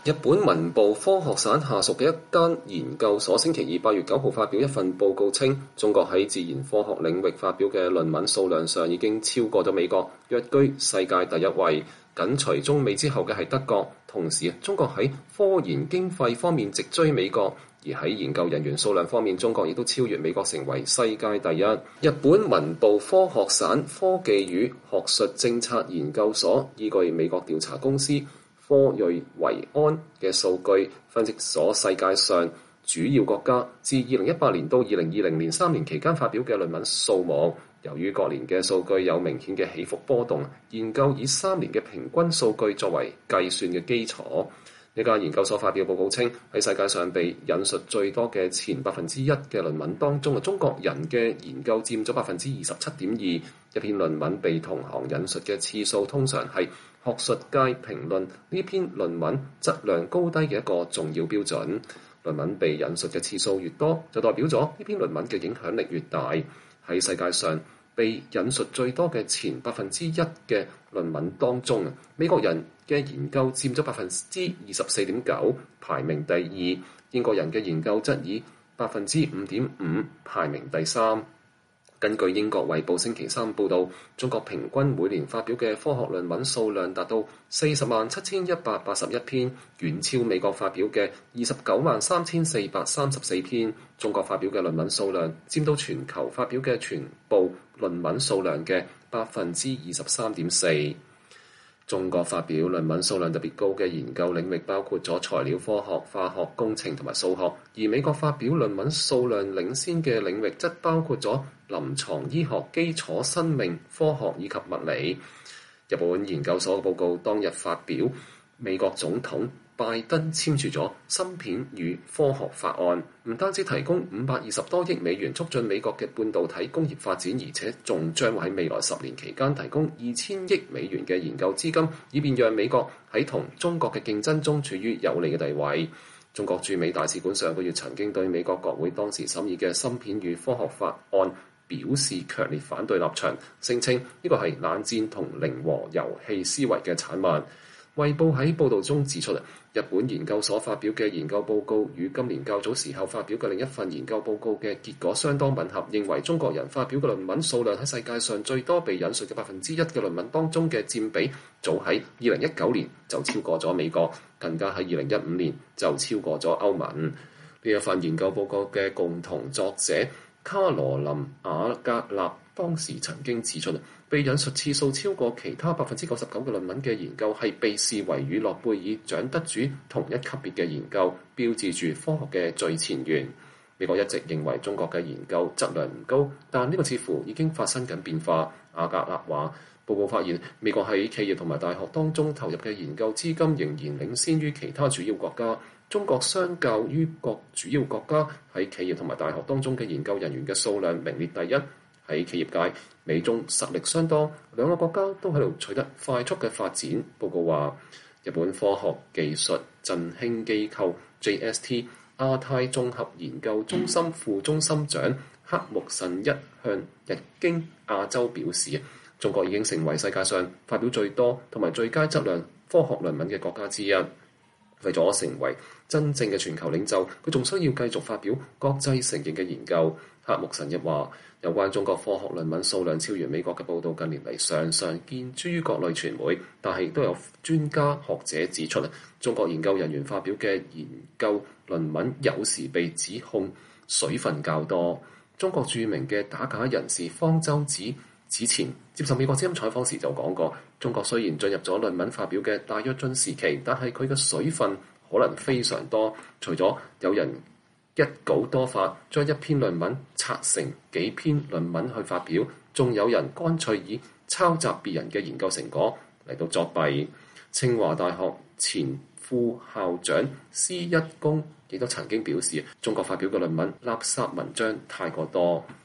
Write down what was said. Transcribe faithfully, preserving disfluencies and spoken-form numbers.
日本文部科學省下屬嘅一間研究所星期二八月九號發表一份報告稱，中國喺自然科學領域發表嘅論文數量上已經超過咗美國，躍居世界第一位，緊隨中美之後嘅係德國。同時，中國喺科研經費方面直追美國，而喺研究人員數量方面，中國亦都超越美國，成為世界第一。日本文部科學省科技與學術政策研究所依據美國調查公司科瑞維安嘅數據分析咗世界上主要國家自二零一八年到二零二零年三年期間發表嘅論文數目。由於各年嘅數據有明顯嘅起伏波動，研究以三年嘅平均數據作為計算嘅基礎。呢間研究所發表報告稱，喺世界上被引述最多嘅前百分之一嘅論文當中，中國人嘅研究佔咗百分之二十七點二。一篇論文被同行引述嘅次數，通常係學術界評論呢篇論文質量高低嘅一個重要標準。論文被引述嘅次數越多，就代表咗呢篇論文嘅影響力越大。喺世界上被引述最多嘅前百分之一嘅論文當中，美國人嘅研究佔咗百分之二十四點九，排名第二；英國人嘅研究則以百分之五點五排名第三。根據英國衛報星期三報導，中國平均每年發表嘅科學論文數量達到四十萬七千一百八十一篇，遠超美國發表嘅二十九萬三千四百三十四篇。中國發表嘅論文數量佔到全球發表嘅全部論文數量嘅百分之二十三點四。中國發表論文數量特別高嘅研究領域包括咗材料科學、化學工程同埋數學，而美國發表論文數量領先嘅領域則包括咗臨床醫學、基礎生命科學以及物理。日本研究所嘅報告當日發表，美國總統拜登簽署咗芯片與科學法案，唔單止提供五百二十多億美元促進美國嘅半導體工業發展，而且仲將會喺未來十年期間提供二千億美元嘅研究資金，以便讓美國喺同中國嘅競爭中處於有利嘅地位。中國駐美大使館上個月曾經對美國國會當時審議嘅芯片與科學法案表示強烈反對立場，聲稱呢個係冷戰同零和遊戲思維嘅產物。衛報喺報導中指出，日本研究所發表嘅研究報告與今年較早時候發表嘅另一份研究報告嘅結果相當吻合，認為中國人發表嘅論文數量喺世界上最多被引述嘅百分之一嘅論文當中嘅佔比，早喺二零一九年就超過咗美國，更加喺二零一五年就超過咗歐盟。呢一份研究報告嘅共同作者卡羅琳瓦格納當時曾經指出，被引述次數超過其他百分之九十九嘅論文嘅研究係被視為與諾貝爾獎得主同一級別嘅研究，標誌住科學嘅最前沿。美國一直認為中國嘅研究質量唔高，但呢個似乎已經發生緊變化。阿格納話，報告發現美國喺企業同埋大學當中投入嘅研究資金仍然領先於其他主要國家。中國相較於各主要國家喺企業同埋大學當中嘅研究人員嘅數量名列第一。喺企業界，美中實力相當，兩個國家都喺度取得快速嘅發展。報告話，日本科學技術振興機構 J S T 亞太綜合研究中心副中心長黑木慎一向日經亞洲表示，中國已經成為世界上發表最多同埋最佳質量科學論文嘅國家之一。為咗成為真正嘅全球領袖，佢仲需要繼續發表國際承認嘅研究。黑木慎一話，有關中國科學論文數量超越美國嘅報導近年嚟常常見諸於各類傳媒，但係都有專家學者指出，中國研究人員發表嘅研究論文有時被指控水分較多。中國著名嘅打假人士方舟子此前接受美國之音採訪時就講過，中國雖然進入咗論文發表嘅大躍進時期，但係佢嘅水分可能非常多。除咗有人一稿多發，將一篇論文拆成幾篇論文去發表，仲有人乾脆以抄襲別人嘅研究成果嚟到作弊。清華大學前副校長施一公亦都曾經表示，中國發表嘅論文垃圾文章太過多。